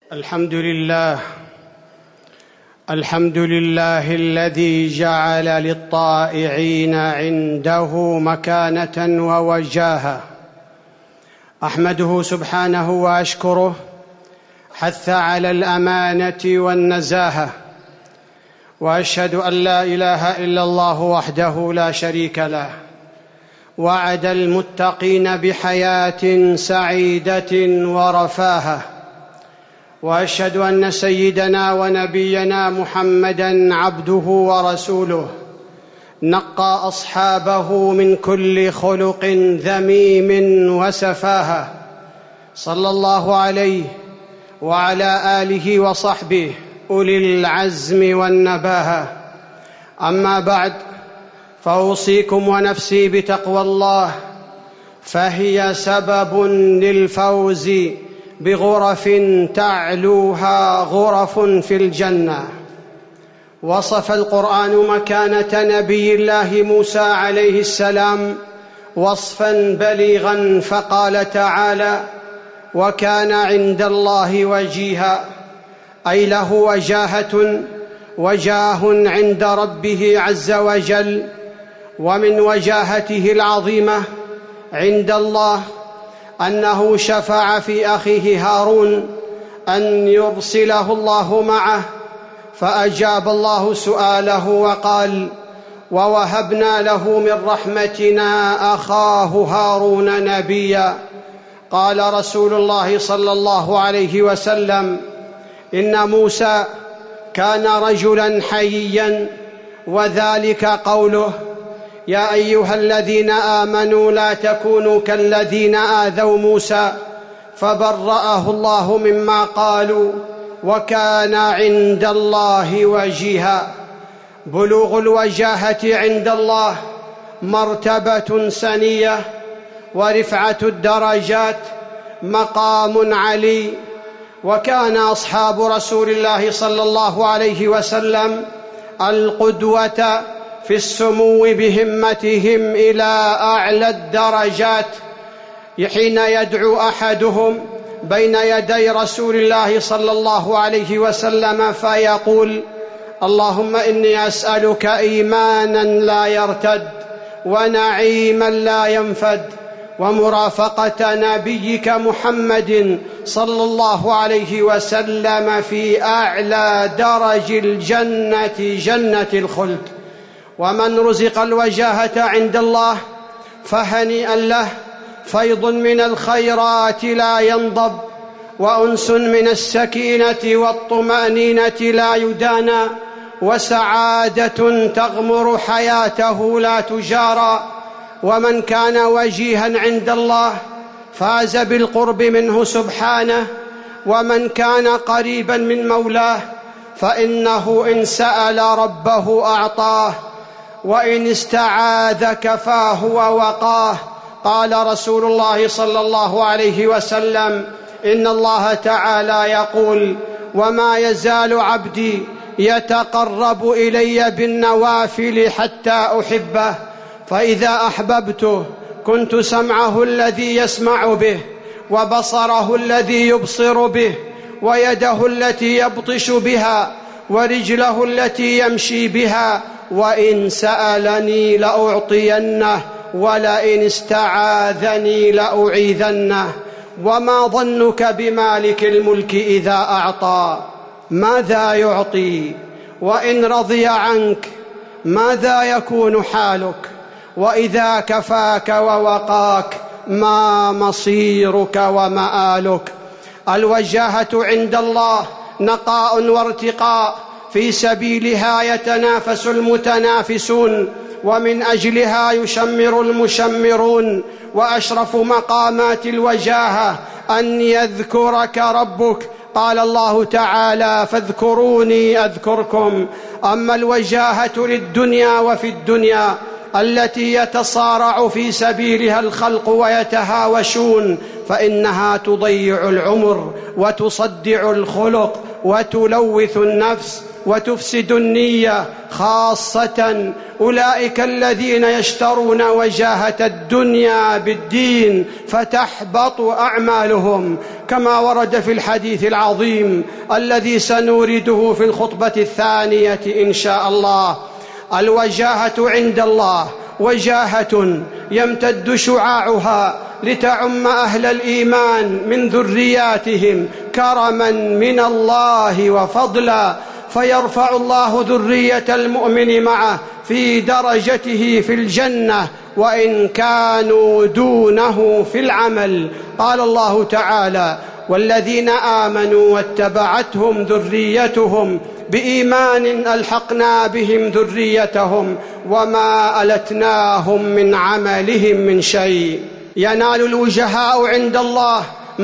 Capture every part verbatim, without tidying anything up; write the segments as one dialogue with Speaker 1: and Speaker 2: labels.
Speaker 1: الحمد لله الحمد لله الذي جعل للطائعين عنده مكانة ووجاهة. أحمده سبحانه وأشكره، حث على الأمانة والنزاهة، وأشهد أن لا إله إلا الله وحده لا شريك له، وعد المتقين بحياة سعيدة ورفاهة. وأشهد أن سيدنا ونبينا محمدًا عبده ورسوله، نقى أصحابه من كل خلق ذميم وسفاهة، صلى الله عليه وعلى آله وصحبه أولي العزم والنباهة. أما بعد، فأوصيكم ونفسي بتقوى الله، فهي سبب للفوز بغرف تعلوها غرف في الجنة. وصف القرآن مكانة نبي الله موسى عليه السلام وصفاً بليغاً، فقال تعالى: وكان عند الله وجيها، أي له وجاهة وجاه عند ربه عز وجل. ومن وجاهته العظيمة عند الله أنه شفع في أخيه هارون أن يرسله الله معه، فأجاب الله سؤاله وقال: ووهبنا له من رحمتنا أخاه هارون نبيا. قال رسول الله صلى الله عليه وسلم: إن موسى كان رجلاً حيياً، وذلك قوله: يا أيها الذين آمنوا لا تكونوا كالذين آذوا موسى فبرأه الله مما قالوا وكان عند الله وجيها. بلوغ الوجاهة عند الله مرتبة سنية، ورفعة الدرجات مقام علي. وكان أصحاب رسول الله صلى الله عليه وسلم القدوة في السمو بهمتهم إلى أعلى الدرجات، حين يدعو أحدهم بين يدي رسول الله صلى الله عليه وسلم فيقول: اللهم إني أسألك إيماناً لا يرتد، ونعيماً لا ينفد، ومرافقة نبيك محمد صلى الله عليه وسلم في أعلى درج الجنة، جنة الخلد. ومن رزق الوجاهة عند الله فهنيئا له، فيض من الخيرات لا ينضب، وأنس من السكينة والطمأنينة لا يدانى، وسعادة تغمر حياته لا تجارى. ومن كان وجيها عند الله فاز بالقرب منه سبحانه، ومن كان قريبا من مولاه فإنه إن سأل ربه أعطاه، وإن استعاذ كفاه ووقاه. قال رسول الله صلى الله عليه وسلم: إن الله تعالى يقول: وما يزال عبدي يتقرب إلي بالنوافل حتى أحبه، فإذا أحببته كنت سمعه الذي يسمع به، وبصره الذي يبصر به، ويده التي يبطش بها، ورجله التي يمشي بها، وإن سألني لأعطينه، ولئن استعاذني لأعيذنه. وما ظنك بمالك الملك إذا أعطى ماذا يعطي؟ وإن رضي عنك ماذا يكون حالك؟ وإذا كفاك ووقاك ما مصيرك ومآلك؟ الوجاهة عند الله نقاء وارتقاء، في سبيلها يتنافس المتنافسون، ومن أجلها يشمر المشمرون. وأشرف مقامات الوجاهة أن يذكرك ربك. قال الله تعالى: فاذكروني أذكركم. أما الوجاهة للدنيا وفي الدنيا التي يتصارع في سبيلها الخلق ويتهاوشون، فإنها تضيع العمر وتصدع الخلق وتلوث النفس. وتفسد النية، خاصة أولئك الذين يشترون وجاهة الدنيا بالدين فتحبط أعمالهم، كما ورد في الحديث العظيم الذي سنورده في الخطبة الثانية إن شاء الله. الوجاهة عند الله وجاهة يمتد شعاعها لتعم أهل الإيمان من ذرياتهم كرما من الله وفضلا، فيرفع الله ذرية المؤمن معه في درجته في الجنة وإن كانوا دونه في العمل. قال الله تعالى: والذين آمنوا واتبعتهم ذريتهم بإيمان ألحقنا بهم ذريتهم وما ألتناهم من عملهم من شيء. ينال الوجهاء عند الله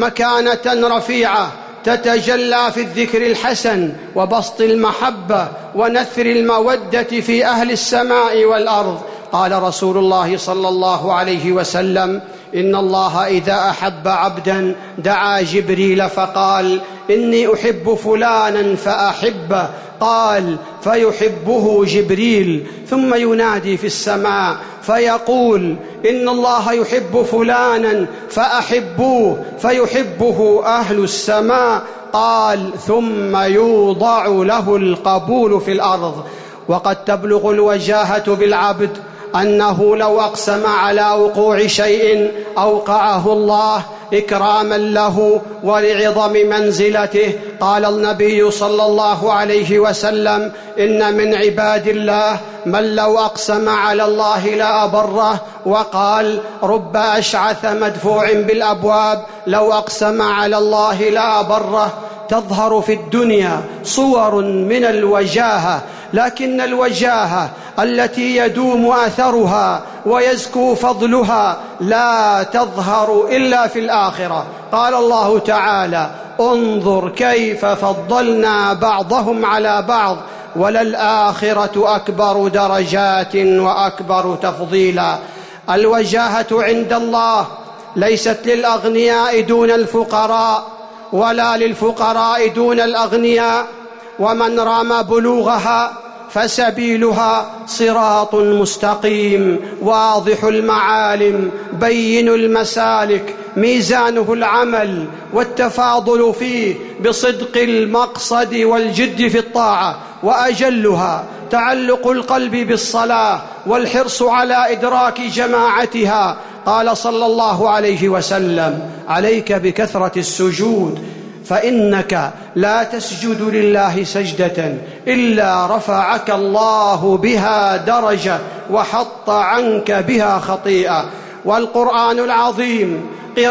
Speaker 1: مكانة رفيعة تتجلى في الذكر الحسن وبسط المحبة ونثر المودة في أهل السماء والأرض. قال رسول الله صلى الله عليه وسلم: إن الله إذا أحب عبدا دعا جبريل فقال: إني أحب فلانا فأحبه، قال: فيحبه جبريل، ثم ينادي في السماء فيقول: إن الله يحب فلانا فأحبوه، فيحبه أهل السماء، قال: ثم يوضع له القبول في الأرض. وقد تبلغ الوجاهة بالعبد أنه لو أقسم على وقوع شيء أوقعه الله إكراما له ولعظم منزلته. قال النبي صلى الله عليه وسلم: إن من عباد الله من لو أقسم على الله لأبره. وقال: رب أشعث مدفوع بالأبواب لو أقسم على الله لأبره. تظهر في الدنيا صور من الوجاهة، لكن الوجاهة التي يدوم أثرها ويزكو فضلها لا تظهر إلا في الآخرة. قال الله تعالى: انظر كيف فضلنا بعضهم على بعض وللآخرة أكبر درجات وأكبر تفضيلا. الوجاهة عند الله ليست للأغنياء دون الفقراء ولا للفقراء دون الأغنياء، ومن رام بلوغها فسبيلها صراط مستقيم واضح المعالم بين المسالك، ميزانه العمل والتفاضل فيه بصدق المقصد والجد في الطاعة، وأجلها تعلق القلب بالصلاة والحرص على إدراك جماعتها. قال صلى الله عليه وسلم: عليك بكثرة السجود، فإنك لا تسجد لله سجدة إلا رفعك الله بها درجة وحط عنك بها خطيئة. والقرآن العظيم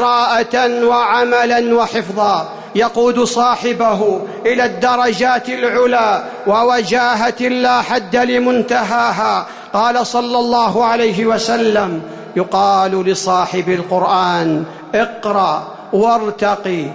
Speaker 1: قراءة وعملا وحفظا يقود صاحبه إلى الدرجات العلى ووجاهة لا حد لمنتهاها. قال صلى الله عليه وسلم: يقال لصاحب القرآن: اقرأ وارتقي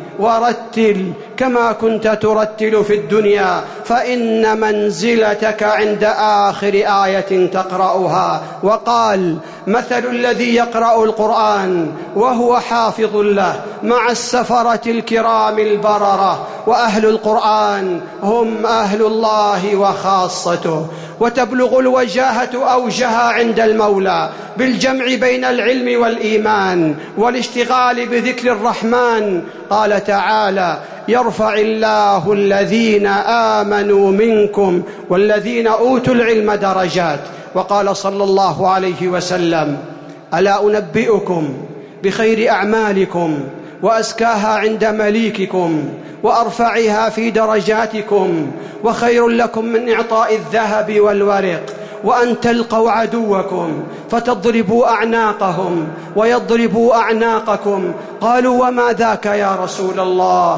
Speaker 1: ورتل كما كنت ترتل في الدنيا، فإن منزلتك عند آخر آية تقرأها. وقال: مثل الذي يقرأ القرآن وهو حافظ له مع السفرة الكرام البررة، وأهل القرآن هم أهل الله وخاصته. وتبلغ الوجاهة أوجها عند المولى بالجمع بين العلم والإيمان والاشتغال بذكر الرحمن. قال تعالى: يرفع الله الذين آمنوا منكم والذين أوتوا العلم درجات. وقال صلى الله عليه وسلم: ألا أنبئكم بخير أعمالكم وأزكاها عند مليككم وأرفعها في درجاتكم، وخير لكم من إعطاء الذهب والورق، وأن تلقوا عدوكم فتضربوا أعناقهم ويضربوا أعناقكم. قالوا: وما ذاك يا رسول الله؟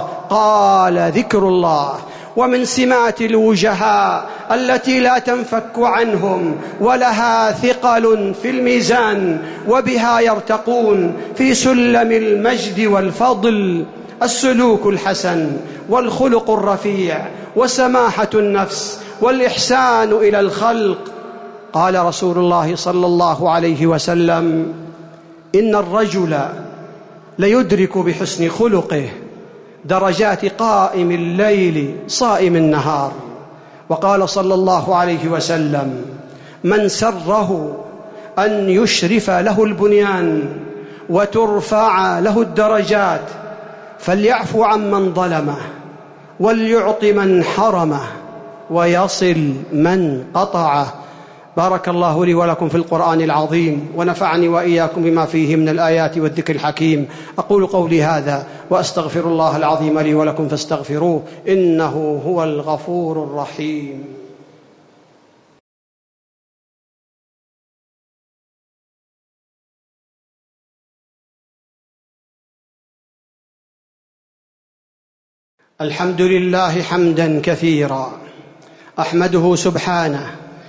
Speaker 1: قال: ذكر الله. ومن سمات الوجهاء التي لا تنفك عنهم ولها ثقل في الميزان وبها يرتقون في سلم المجد والفضل السلوك الحسن والخلق الرفيع وسماحة النفس والإحسان إلى الخلق. قال رسول الله صلى الله عليه وسلم: إن الرجل ليدرك بحسن خلقه درجات قائم الليل صائم النهار. وقال صلى الله عليه وسلم: من سره أن يشرف له البنيان وترفع له الدرجات فليعفو عمن ظلمه وليعط من حرمه ويصل من قطعه. بارك الله لي ولكم في القرآن العظيم، ونفعني وإياكم بما فيه من الآيات والذكر الحكيم. أقول قولي هذا وأستغفر الله العظيم لي ولكم فاستغفروه، إنه هو الغفور الرحيم. الحمد لله حمدا كثيرا، أحمده سبحانه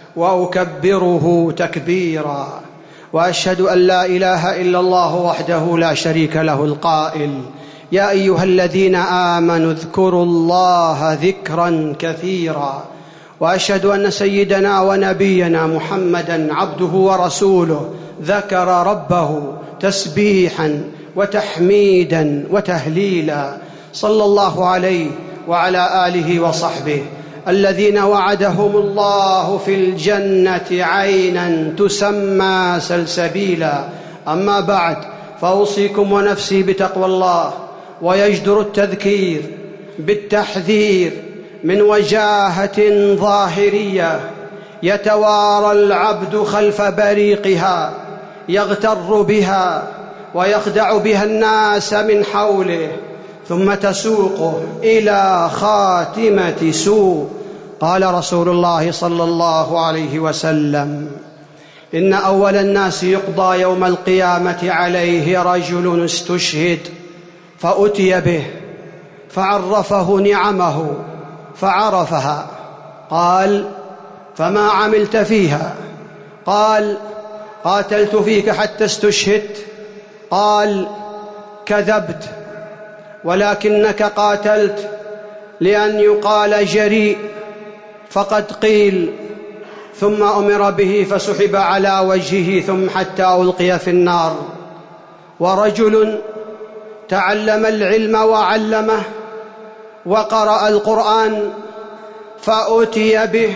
Speaker 1: وأكبره تكبيرا، وأشهد أن لا إله إلا الله وحده لا شريك له القائل: يا أيها الذين آمنوا اذكروا الله ذكرا كثيرا. وأشهد أن سيدنا ونبينا محمدا عبده ورسوله ذكر ربه تسبيحا وتحميدا وتهليلا، صلى الله عليه وعلى آله وصحبه الذين وعدهم الله في الجنة عينا تسمى سلسبيلا. أما بعد، فأوصيكم ونفسي بتقوى الله، ويجدر التذكير بالتحذير من وجاهة ظاهرية يتوارى العبد خلف بريقها، يغتر بها ويخدع بها الناس من حوله، ثم تسوقه إلى خاتمة سوء. قال رسول الله صلى الله عليه وسلم: إن أول الناس يقضى يوم القيامة عليه رجل استشهد فأتي به فعرفه نعمه فعرفها، قال: فما عملت فيها؟ قال: قاتلت فيك حتى استشهدت. قال: كذبت، ولكنك قاتلت لأن يقال جريء، فقد قيل. ثم أمر به فسحب على وجهه ثم حتى ألقي في النار. ورجل تعلم العلم وعلمه وقرأ القرآن فأتي به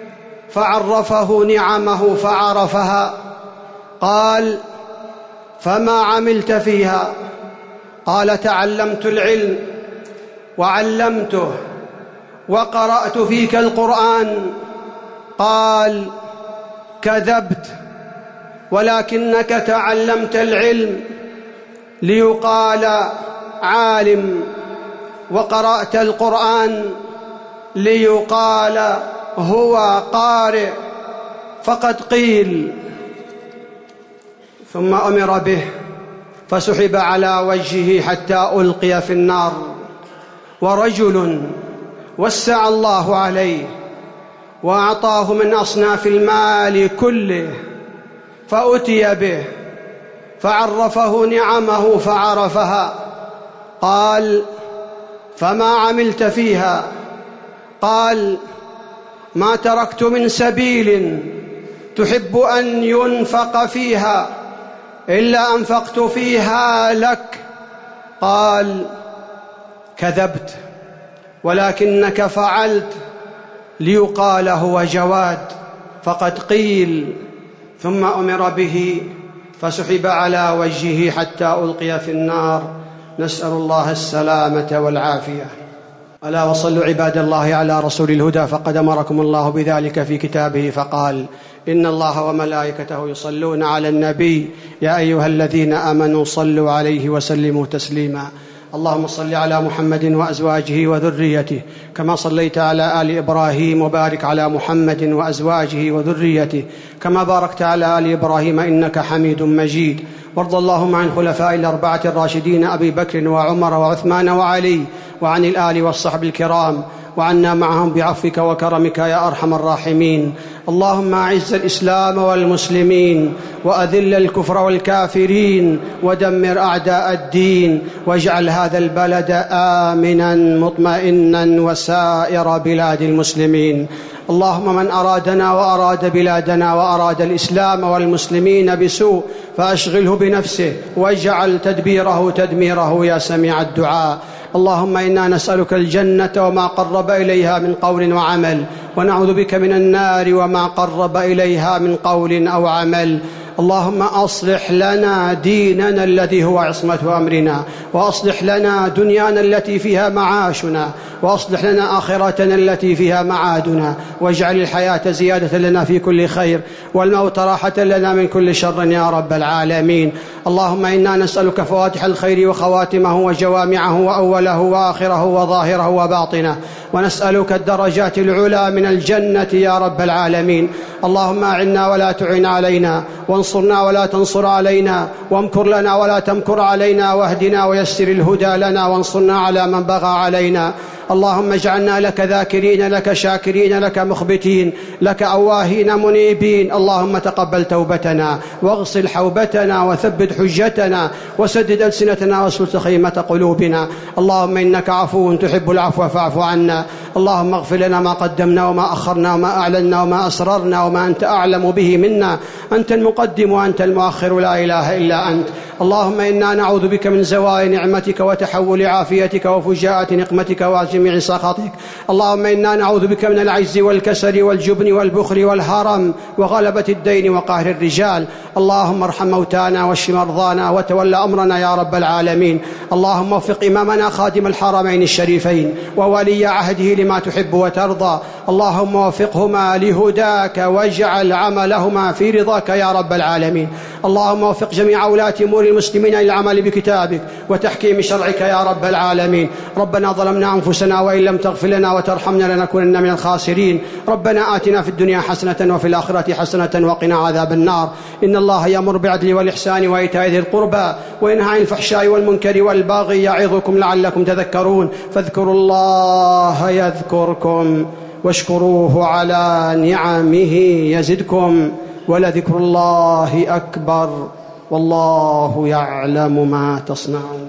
Speaker 1: فعرفه نعمه فعرفها، قال: فما عملت فيها؟ قال: تعلمت العلم وعلمته وقرأت فيك القرآن. قال: كذبت، ولكنك تعلمت العلم ليقال عالم، وقرأت القرآن ليقال هو قارئ، فقد قيل. ثم أمر به فسحب على وجهه حتى ألقي في النار. ورجل وسع الله عليه وأعطاه من أصناف المال كله فأتي به فعرفه نعمه فعرفها، قال: فما عملت فيها؟ قال: ما تركت من سبيل تحب أن ينفق فيها إلا أنفقت فيها لك. قال: كذبت، ولكنك فعلت ليقال هو جواد، فقد قيل. ثم أمر به فسحب على وجهه حتى ألقي في النار. نسأل الله السلامة والعافية. ألا وصلوا عباد الله على رسول الهدى، فقد أمركم الله بذلك في كتابه فقال: إن الله وملائكته يصلون على النبي يا أيها الذين آمنوا صلوا عليه وسلموا تسليما. اللهم صل على محمد وأزواجه وذريته كما صليت على آل إبراهيم، وبارك على محمد وأزواجه وذريته كما باركت على آل إبراهيم إنك حميد مجيد. وارض اللهم عن خلفاء الأربعة الراشدين أبي بكر وعمر وعثمان وعلي، وعن الآل والصحب الكرام، وعنا معهم بعفوك وكرمك يا أرحم الراحمين. اللهم أعز الإسلام والمسلمين وأذل الكفر والكافرين ودمر أعداء الدين، واجعل هذا البلد آمنا مطمئنا وسائر بلاد المسلمين. اللهم من أرادنا وأراد بلادنا وأراد الإسلام والمسلمين بسوء فأشغله بنفسه واجعل تدبيره تدميره يا سميع الدعاء. اللهم إنا نسألك الجنة وما قرب إليها من قول وعمل، ونعوذ بك من النار وما قرب إليها من قول أو عمل. اللهم أصلح لنا ديننا الذي هو عصمة أمرنا، وأصلح لنا دنيانا التي فيها معاشنا، وأصلح لنا آخرتنا التي فيها معادنا، واجعل الحياة زيادة لنا في كل خير والموت راحة لنا من كل شر يا رب العالمين. اللهم إنا نسألك فواتح الخير وخواتمه وجوامعه وأوله وآخره وظاهره وباطنه، ونسألك الدرجات العلى من الجنة يا رب العالمين. اللهم أعنا ولا تعن علينا، وانصرنا ولا تنصر علينا، وامكر لنا ولا تمكر علينا، واهدنا ويسر الهدى لنا، وانصرنا على من بغى علينا. اللهم اجعلنا لك ذاكرين، لك شاكرين، لك مخبتين، لك أواهين منيبين. اللهم تقبل توبتنا واغسل حوبتنا وثبت حجتنا وسدد ألسنتنا واسلل خيمة قلوبنا. اللهم إنك عفو تحب العفو فاعف عنا. اللهم اغفر لنا ما قدمنا وما أخرنا وما أعلنا وما أسررنا وما أنت أعلم به منا. أنت المقدم وأنت المؤخر، لا إله إلا أنت. اللهم إنا نعوذ بك من زوال نعمتك وتحول عافيتك وفجاءة نقمتك وجميع سخطك. اللهم إنا نعوذ بك من العجز والكسل والجبن والبخل والهرم وغلبة الدين وقهر الرجال. اللهم ارحم موتانا واشف مرضانا وتول أمرنا يا رب العالمين. اللهم وفق إمامنا خادم الحرمين الشريفين وولي عهده لما تحب وترضى. اللهم وفقهما لهداك واجعل عملهما في رضاك يا رب العالمين. اللهم وفق جميع ولاة أمور المسلمين للعمل بكتابك وتحكيم شرعك يا رب العالمين. ربنا ظلمنا أنفسنا وإن لم تغفر لنا وترحمنا لنكونن من الخاسرين. ربنا آتنا في الدنيا حسنة وفي الآخرة حسنة وقنا عذاب النار. إن الله يأمر بالعدل والإحسان وإيتاء ذي القربى وينهى عن الفحشاء والمنكر والبغي يعظكم لعلكم تذكرون. فاذكروا الله يذكركم واشكروه على نعمه يزدكم ولذكر الله أكبر والله يعلم ما تصنعون.